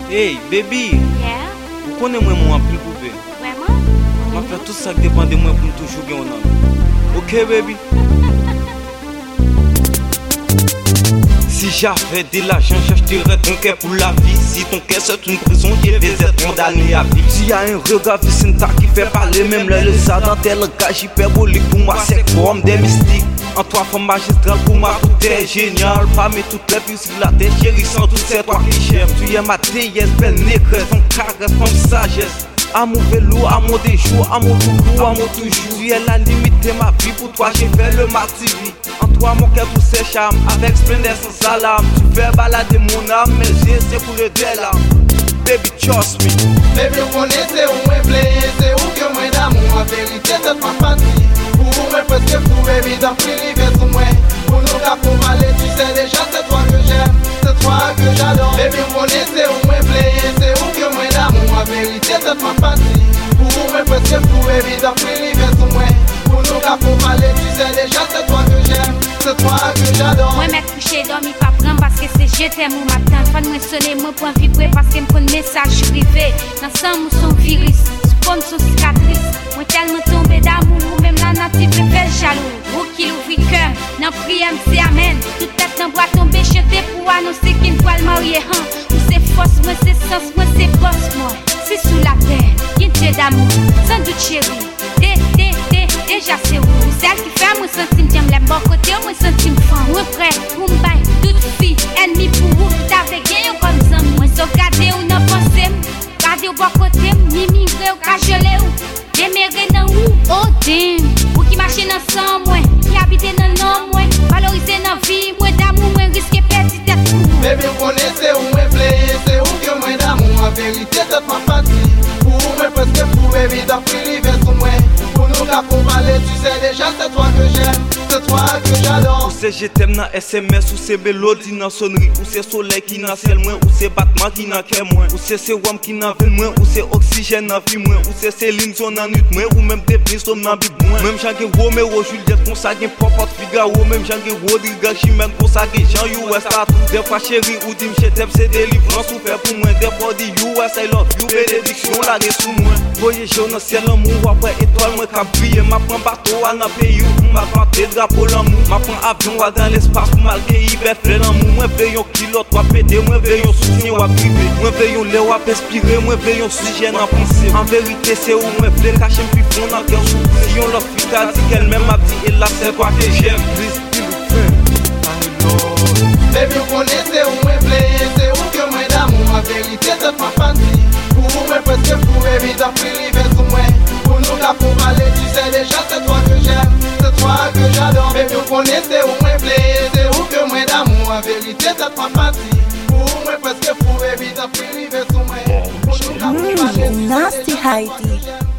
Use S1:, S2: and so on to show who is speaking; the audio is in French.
S1: Hey, baby,
S2: Yeah,
S1: vous connaissez moi en plus poupée.
S2: vraiment?
S1: Je vais faire tout ça qui dépend de moi pour toujours gagner un homme. Ok, baby? Si j'avais de l'argent, j'achèterais ton cœur pour la vie. Si ton cœur c'est une prison, je vais être condamné à vie. S'il y a un regard Vicenta qui fait parler, même le ça dans tel gage hyperbolique, pour moi c'est comme des mystiques. En toi, femme magistrale, pour moi tout est génial. Parmi toutes les filles sur la terre, chérie, sans tout c'est toi qui j'aime. Tu es ma déesse, belle négresse, ton caresse, ton sagesse. Amour vélo, amour des jours, amour beaucoup, amour toujours. Tu es la limite de ma vie, pour toi j'ai fait le martyr. En toi mon cœur tout ses charmes, avec splendeur sans alarme. Tu fais balader mon âme, mes yeux c'est pour le larmes. Baby trust me.
S3: Baby on est c'est où moi plaît, c'est où que moi d'amour. En vérité c'est ma partie. Pour moi presque pour baby dans privé sur moi. Pour nous qu'à pour parler, tu sais déjà c'est toi que j'aime, c'est toi que j'adore. Baby on est c'est où moi plaît, c'est où que moi d'amour. En vérité c'est ma partie. Pour moi presque pour baby dans privé sur moi. Pour nous qu'à pour parler, tu sais déjà c'est toi que j'aime, c'est toi que j'adore.
S2: Moi m'a couché dormi pas prendre parce que c'est je t'aime au matin. Fan moi sonner moi pour vibrer parce que me prend message privé. Dans sang ou son virus, comme son cicatrice. Moi tellement tombé d'amour, même la native me fait jaloux. Ou qui ouvre le cœur, dans prière c'est amen. Toute tête dans bois tomber chanter pour annoncer qu'il ne va le marier. Ou c'est force, moi c'est sens, moi c'est boss moi. C'est sous la terre, qu'il y a d'amour, sans doute chérie. Déjà c'est où, celle qui fait moi sentir j'aime les bons côtés, moi sentir franc. Moi prêt pour me bailler, toute fille, ennemi pour vous. T'avais gagné comme ça, moi so gardé ou non pensé. Gardé au bon côté, mimigre ou cajolé ou. Déméré dans où, oh damn. Ou qui marche dans sang, moi, qui habite dans nom, moi. Valoriser dans vie, moi d'amour, moi risquer perdre tête pour.
S3: Baby on est c'est où moi plaît, c'est où que moi d'amour. En vérité c'est ma partie. Pour moi presque pour baby dans privé sur moi. Pour nous qu'à pour parler, tu sais déjà c'est toi que j'aime, c'est toi que j'adore.
S1: Ou c'est je t'aime dans SMS, ou c'est mélodie dans sonnerie, ou c'est soleil qui n'a ciel moins, ou c'est battement qui n'a qu'un moins, ou c'est sérum qui n'a ville moins, ou c'est oxygène dans vie moins, ou c'est Céline son en nuit moins, ou même des somme dans bib moins. Même Jean Romeo, Juliette, pour ça gen Pop Figaro, même Jean Rodrigue, Chimène, pour ça gen Jean US tatou. Des fois chérie, ou dim je t'aime, c'est délivrance, ou fait pour moi. Des fois dit US I love you, bénédiction, la sous moi. Voyager dans ciel l'amour, après étoile, moi qu'à briller, ma prend bateau à dans pays où m'a planté drapeau l'amour. Ma prend avion dans l'espace pour malgré hiver fleur l'amour. Moi veillons kilo, toi pété, moi veillons soutien ou à privé. Moi veillons l'air à inspirer, moi veillons oxygène en pensée. En vérité c'est où moi voulais cacher plus fond dans cœur sous. Si on l'a fait, t'as dit qu'elle-même a dit, et là c'est toi que j'aime. Please,
S3: baby on est c'est où moi plaît, c'est où que moi d'amour. En vérité c'est ma partie. Pour moi presque pour baby dans privé sur moi. Pour nous qu'à pour parler, tu sais déjà c'est toi que j'aime, c'est toi que j'adore. Baby on est c'est où moi plaît, c'est où que moi d'amour. En vérité c'est ma partie. Pour moi presque pour baby dans privé sur moi. Pour nous qu'à pour parler, tu sais déjà c'est toi que j'aime.